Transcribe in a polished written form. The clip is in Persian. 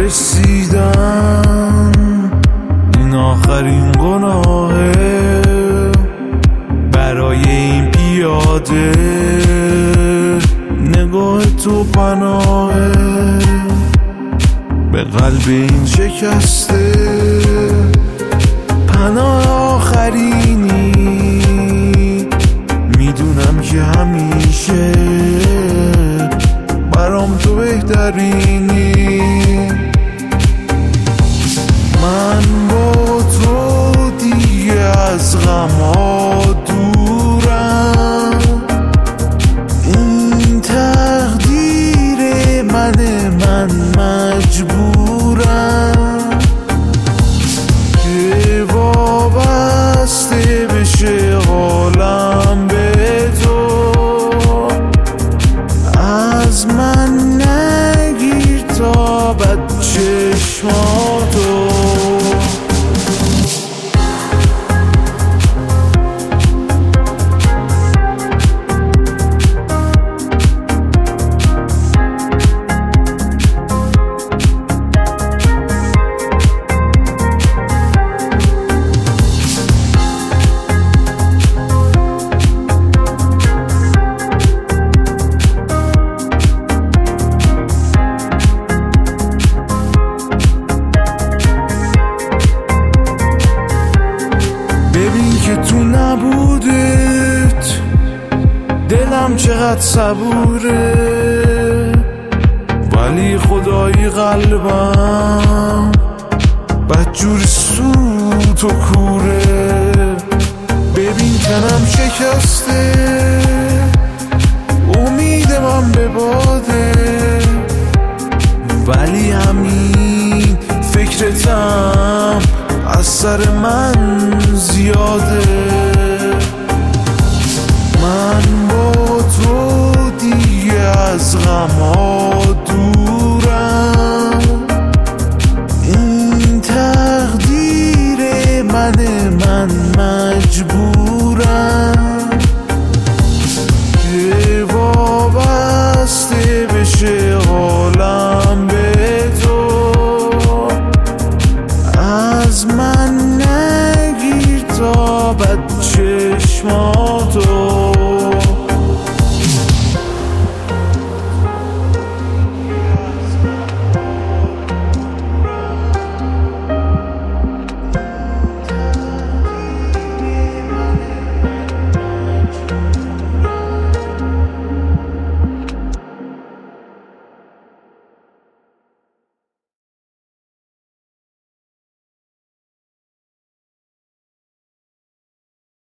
رسیدن این آخرین گناهه برای این پیاده، نگاه تو پناهه به قلب این شکسته، پناه آخرینی. میدونم که همیشه برام تو بهترینی. من با تو دیگه از غم‌ها دورم، این تقدیر من مجبورم که وابسته بشه حالم به تو. از من نگیر تا بد چشماتو. ببین که تو نبودت دلم چقدر صبوره، ولی خدایی قلبم بدجور سوت و کوره. ببین تنم شکسته، امید من به باده، ولی همین فکرتم از سر من زیاده. من با تو دیگه از غم‌ها دورم، این تقدیر من مجبورم که وابسته بشه حالم به تو. از من نگیر تا بد چشمات